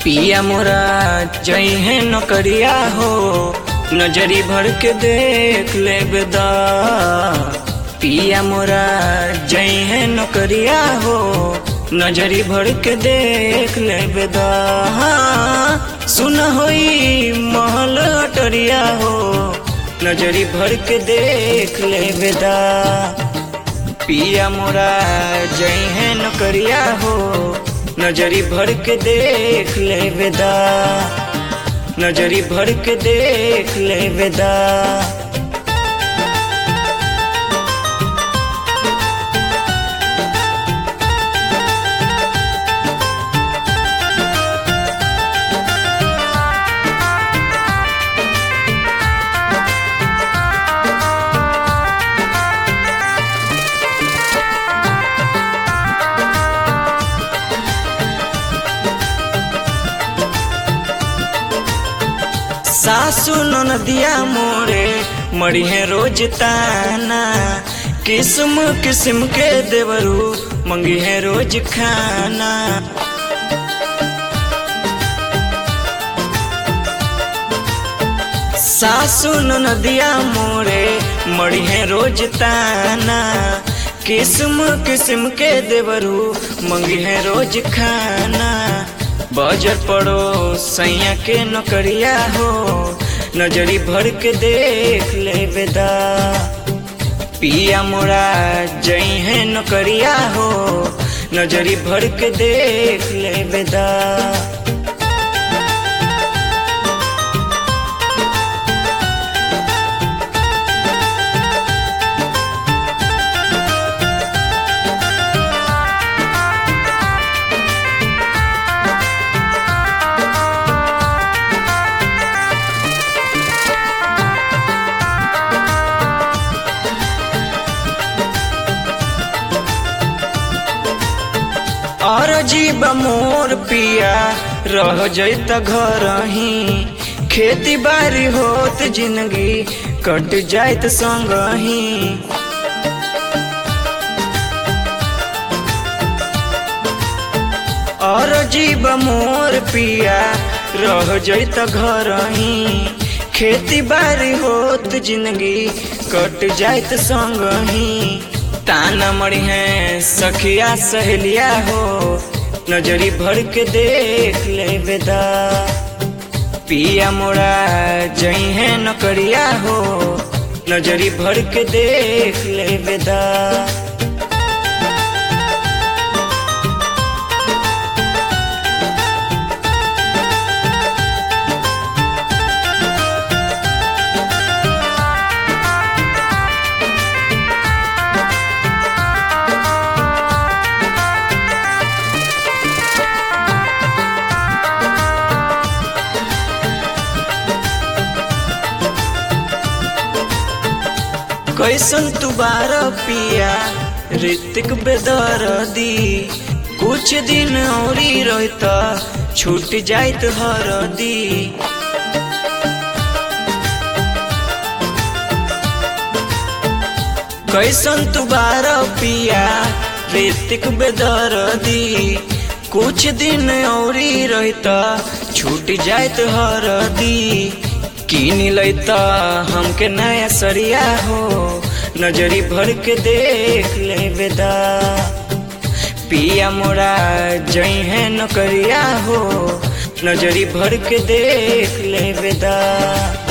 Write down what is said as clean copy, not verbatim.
पिया मोरा जई है नौकरिया हो, नजरी भर के देख ले बेदा। पिया मोरा जई है नौकरिया हो, नजरी भर के देख ले बेदा। सुन होई महल अटरिया हो, नजरी भर के देख ले बेदा। पिया मोरा जई है नौकरिया हो, नजरी भर के देख ले बेदा। नजरी भर के देख ले बेदा। सासु नदिया मोरे मरी है रोज ताना, किस्म किस्म के देवरू मंगी है रोज खाना। सासु नदिया मोरे मरी है रोज ताना, किस्म किस्म के देवरू मंगी है रोज खाना। बजर पड़ो सैया के नौकरिया हो, नजरी भर के देख ले बेदा। पिया मोरा जई है नौकरिया हो, नजरी भर के देख ले बेदा। और जीव मोर पिया रह जैत घर ही, खेती बाड़ी होत जिंदगी कट जाइत संग ही। और जीव मोर पिया रह जैत घर ही, खेती बाड़ी होत जिंदगी कट जाइत संग ही। ताना मड़ी है सखिया सहेलिया हो, नजरी भर के देख ले बेदा। पिया मोरा जई है नौकरिया हो, नजरी भर के देख ले बेदा। कैसन तुबारा पिया ऋतिक बेदर्दी, कुछ दिन औरी रहता छूट जाइत हरदी। कैसन तुबारा पिया ऋतिक बेदर्दी, कुछ दिन औरी रहता छूट जाइत हरदी। किन लैता हमके नया सरिया हो, नजरी भर के देख ले बेदा। पिया मोरा जई है नौकरिया हो, नजरी भर के देख ले बेदा।